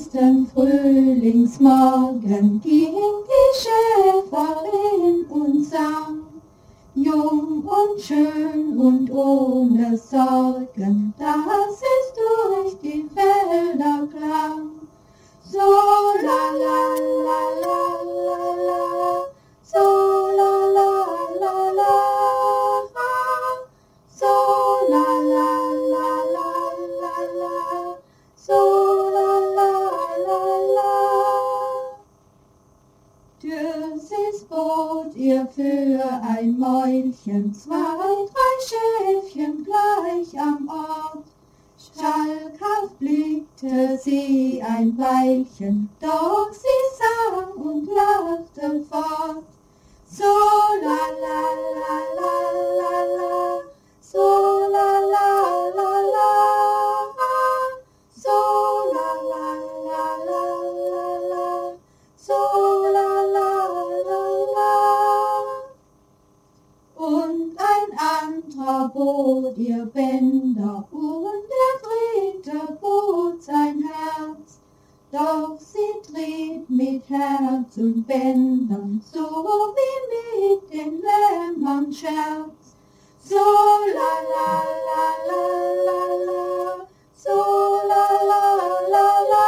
ersten Frühlingsmorgen ging die Schäferin und sang. Jung und schön und ohne Sorgen, dass es durch die Felder klang. So la la la la la la, so la la la la, so la la la la la la, so la la la la. Dürsses bot ihr für ein Mäulchen, 2, 3 Schäfchen gleich am Ort. Schalkhaft blickte sie ein Weilchen, doch sie sang und lachte fort. So la la la la la la, so la la la la, so la la la la la la, so la la la la. Und ein anderer bot ihr Bänder und der dritte bot sein Herz. Doch sie trieb mit Herz und Bändern, so wie mit den Lämmern Scherz. So la la la la la la, so la la la la.